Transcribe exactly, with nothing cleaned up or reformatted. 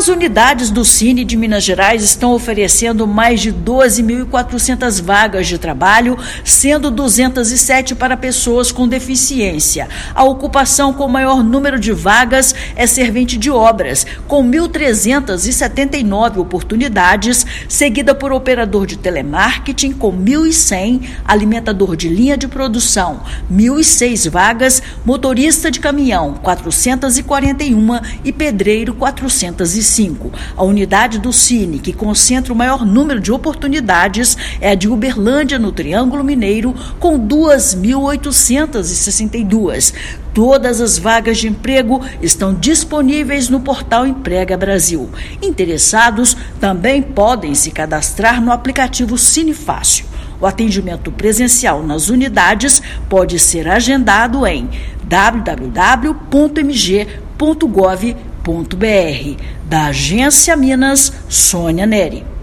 As unidades do Cine de Minas Gerais estão oferecendo mais de doze mil e quatrocentas vagas de trabalho, sendo duzentas e sete para pessoas com deficiência. A ocupação com maior número de vagas é servente de obras, com mil trezentas e setenta e nove oportunidades, seguida por operador de telemarketing com mil e cem, alimentador de linha de produção, mil e seis vagas, motorista de caminhão, quatrocentas e quarenta e uma e pedreiro, quatrocentas e cinco. A unidade do Cine, que concentra o maior número de oportunidades, é a de Uberlândia, no Triângulo Mineiro, com duas mil oitocentas e sessenta e duas. Todas as vagas de emprego estão disponíveis no portal Emprega Brasil. Interessados também podem se cadastrar no aplicativo Cine Fácil. O atendimento presencial nas unidades pode ser agendado em w w w ponto m g ponto gov ponto b r. Da Agência Minas, Sônia Neri.